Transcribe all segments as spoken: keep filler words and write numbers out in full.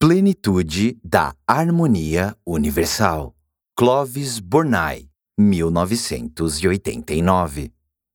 Plenitude da Harmonia Universal. Clovis Bornai, mil novecentos e oitenta e nove.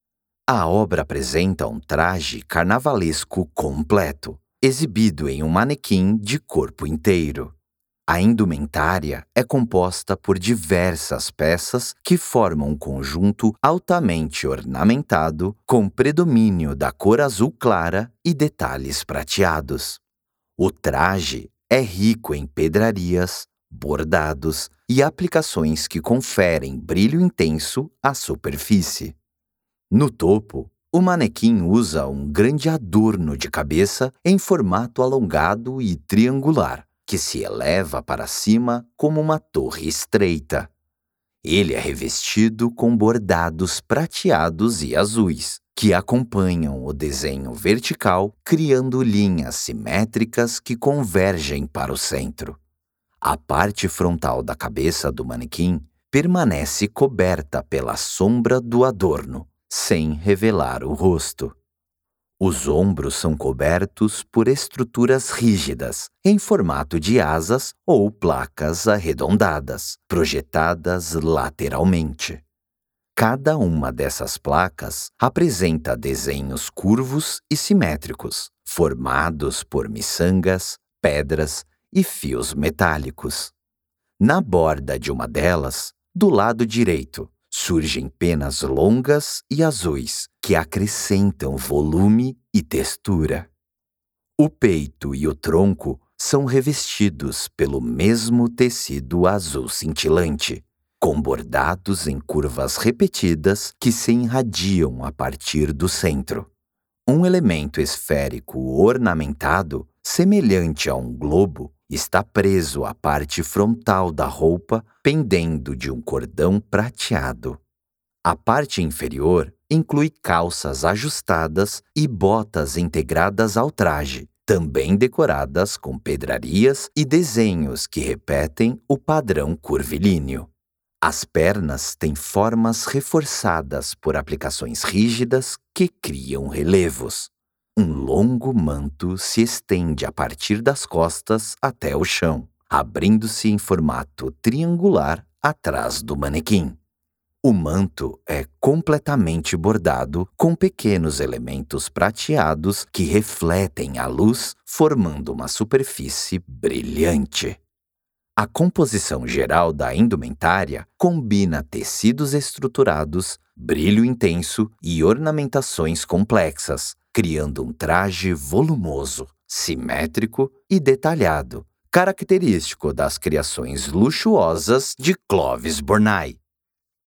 A obra apresenta um traje carnavalesco completo, exibido em um manequim de corpo inteiro. A indumentária é composta por diversas peças que formam um conjunto altamente ornamentado, com predomínio da cor azul clara e detalhes prateados. O traje é rico em pedrarias, bordados e aplicações que conferem brilho intenso à superfície. No topo, o manequim usa um grande adorno de cabeça em formato alongado e triangular, que se eleva para cima como uma torre estreita. Ele é revestido com bordados prateados e azuis, que acompanham o desenho vertical, criando linhas simétricas que convergem para o centro. A parte frontal da cabeça do manequim permanece coberta pela sombra do adorno, sem revelar o rosto. Os ombros são cobertos por estruturas rígidas, em formato de asas ou placas arredondadas, projetadas lateralmente. Cada uma dessas placas apresenta desenhos curvos e simétricos, formados por miçangas, pedras e fios metálicos. Na borda de uma delas, do lado direito, surgem penas longas e azuis que acrescentam volume e textura. O peito e o tronco são revestidos pelo mesmo tecido azul cintilante, com bordados em curvas repetidas que se irradiam a partir do centro. Um elemento esférico ornamentado, semelhante a um globo, está preso à parte frontal da roupa, pendendo de um cordão prateado. A parte inferior inclui calças ajustadas e botas integradas ao traje, também decoradas com pedrarias e desenhos que repetem o padrão curvilíneo. As pernas têm formas reforçadas por aplicações rígidas que criam relevos. Um longo manto se estende a partir das costas até o chão, abrindo-se em formato triangular atrás do manequim. O manto é completamente bordado com pequenos elementos prateados que refletem a luz, formando uma superfície brilhante. A composição geral da indumentária combina tecidos estruturados, brilho intenso e ornamentações complexas, criando um traje volumoso, simétrico e detalhado, característico das criações luxuosas de Clovis Bornai.